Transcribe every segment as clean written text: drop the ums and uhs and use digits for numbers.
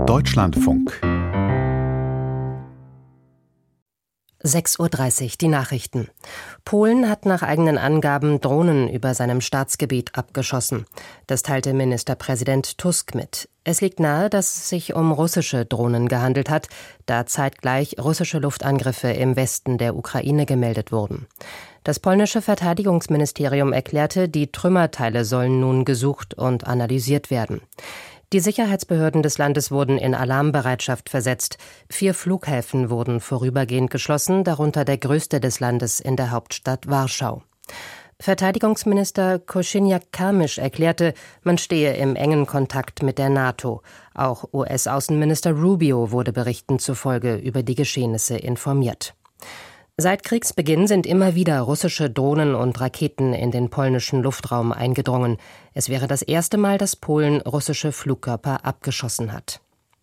Deutschlandfunk 6:30 Uhr, die Nachrichten. Polen hat nach eigenen Angaben Drohnen über seinem Staatsgebiet abgeschossen. Das teilte Ministerpräsident Tusk mit. Es liegt nahe, dass es sich um russische Drohnen gehandelt hat, da zeitgleich russische Luftangriffe im Westen der Ukraine gemeldet wurden. Das polnische Verteidigungsministerium erklärte, die Trümmerteile sollen nun gesucht und analysiert werden. Die Sicherheitsbehörden des Landes wurden in Alarmbereitschaft versetzt. 4 Flughäfen wurden vorübergehend geschlossen, darunter der größte des Landes in der Hauptstadt Warschau. Verteidigungsminister Kosiniak-Kamysz erklärte, man stehe im engen Kontakt mit der NATO. Auch US-Außenminister Rubio wurde Berichten zufolge über die Geschehnisse informiert. Seit Kriegsbeginn sind immer wieder russische Drohnen und Raketen in den polnischen Luftraum eingedrungen. Es wäre das erste Mal, dass Polen russische Flugkörper abgeschossen hat.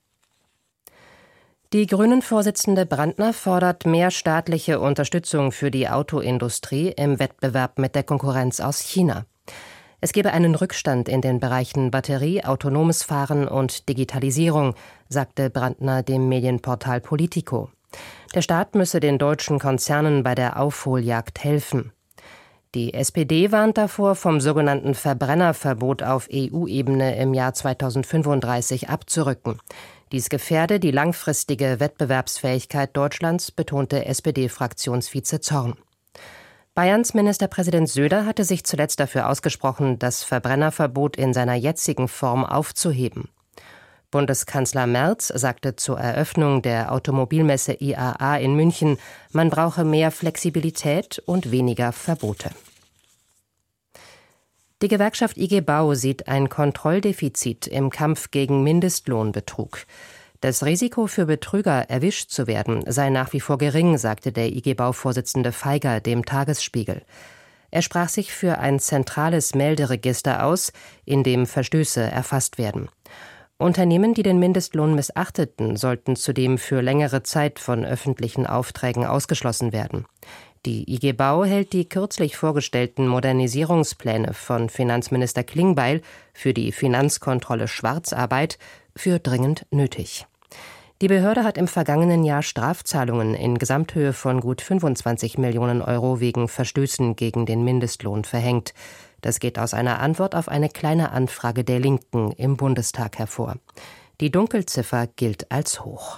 Die Grünen-Vorsitzende Brandner fordert mehr staatliche Unterstützung für die Autoindustrie im Wettbewerb mit der Konkurrenz aus China. Es gebe einen Rückstand in den Bereichen Batterie, autonomes Fahren und Digitalisierung, sagte Brandner dem Medienportal Politico. Der Staat müsse den deutschen Konzernen bei der Aufholjagd helfen. Die SPD warnt davor, vom sogenannten Verbrennerverbot auf EU-Ebene im Jahr 2035 abzurücken. Dies gefährde die langfristige Wettbewerbsfähigkeit Deutschlands, betonte SPD-Fraktionsvize Zorn. Bayerns Ministerpräsident Söder hatte sich zuletzt dafür ausgesprochen, das Verbrennerverbot in seiner jetzigen Form aufzuheben. Bundeskanzler Merz sagte zur Eröffnung der Automobilmesse IAA in München, man brauche mehr Flexibilität und weniger Verbote. Die Gewerkschaft IG Bau sieht ein Kontrolldefizit im Kampf gegen Mindestlohnbetrug. Das Risiko für Betrüger, erwischt zu werden, sei nach wie vor gering, sagte der IG Bau-Vorsitzende Feiger dem Tagesspiegel. Er sprach sich für ein zentrales Melderegister aus, in dem Verstöße erfasst werden. Unternehmen, die den Mindestlohn missachteten, sollten zudem für längere Zeit von öffentlichen Aufträgen ausgeschlossen werden. Die IG Bau hält die kürzlich vorgestellten Modernisierungspläne von Finanzminister Klingbeil für die Finanzkontrolle Schwarzarbeit für dringend nötig. Die Behörde hat im vergangenen Jahr Strafzahlungen in Gesamthöhe von gut 25 Millionen Euro wegen Verstößen gegen den Mindestlohn verhängt. Das geht aus einer Antwort auf eine kleine Anfrage der Linken im Bundestag hervor. Die Dunkelziffer gilt als hoch.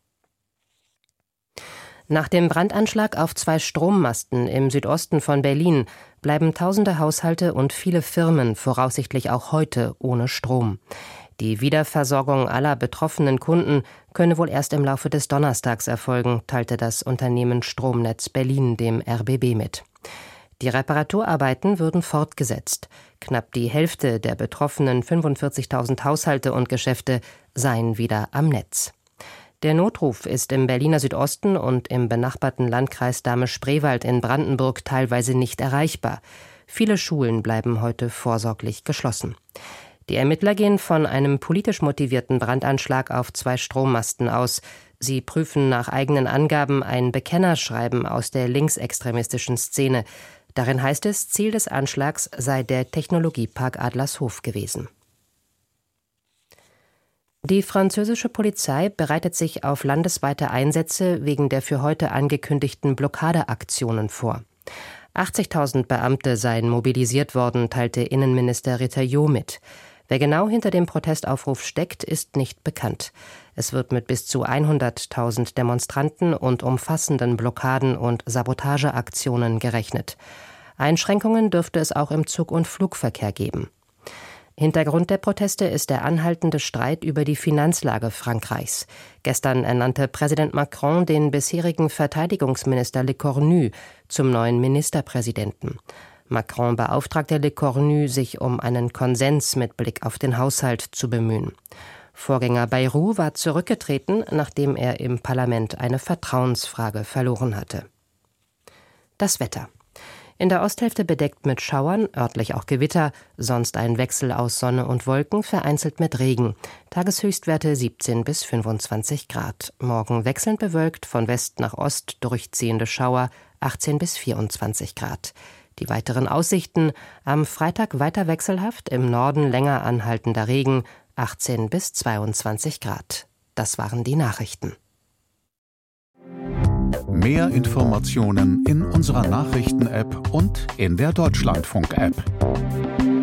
Nach dem Brandanschlag auf 2 Strommasten im Südosten von Berlin bleiben tausende Haushalte und viele Firmen voraussichtlich auch heute ohne Strom. Die Wiederversorgung aller betroffenen Kunden könne wohl erst im Laufe des Donnerstags erfolgen, teilte das Unternehmen Stromnetz Berlin dem RBB mit. Die Reparaturarbeiten würden fortgesetzt. Knapp die Hälfte der betroffenen 45.000 Haushalte und Geschäfte seien wieder am Netz. Der Notruf ist im Berliner Südosten und im benachbarten Landkreis Dahme-Spreewald in Brandenburg teilweise nicht erreichbar. Viele Schulen bleiben heute vorsorglich geschlossen. Die Ermittler gehen von einem politisch motivierten Brandanschlag auf 2 Strommasten aus. Sie prüfen nach eigenen Angaben ein Bekennerschreiben aus der linksextremistischen Szene. Darin heißt es, Ziel des Anschlags sei der Technologiepark Adlershof gewesen. Die französische Polizei bereitet sich auf landesweite Einsätze wegen der für heute angekündigten Blockadeaktionen vor. 80.000 Beamte seien mobilisiert worden, teilte Innenminister Retailleau mit. Wer genau hinter dem Protestaufruf steckt, ist nicht bekannt. Es wird mit bis zu 100.000 Demonstranten und umfassenden Blockaden und Sabotageaktionen gerechnet. Einschränkungen dürfte es auch im Zug- und Flugverkehr geben. Hintergrund der Proteste ist der anhaltende Streit über die Finanzlage Frankreichs. Gestern ernannte Präsident Macron den bisherigen Verteidigungsminister Lecornu zum neuen Ministerpräsidenten. Macron beauftragte Lecornu, sich um einen Konsens mit Blick auf den Haushalt zu bemühen. Vorgänger Bayrou war zurückgetreten, nachdem er im Parlament eine Vertrauensfrage verloren hatte. Das Wetter. In der Osthälfte bedeckt mit Schauern, örtlich auch Gewitter, sonst ein Wechsel aus Sonne und Wolken, vereinzelt mit Regen. Tageshöchstwerte 17 bis 25 Grad. Morgen wechselnd bewölkt, von West nach Ost durchziehende Schauer, 18 bis 24 Grad. Die weiteren Aussichten: am Freitag weiter wechselhaft, im Norden länger anhaltender Regen, 18 bis 22 Grad. Das waren die Nachrichten. Mehr Informationen in unserer Nachrichten-App und in der Deutschlandfunk-App.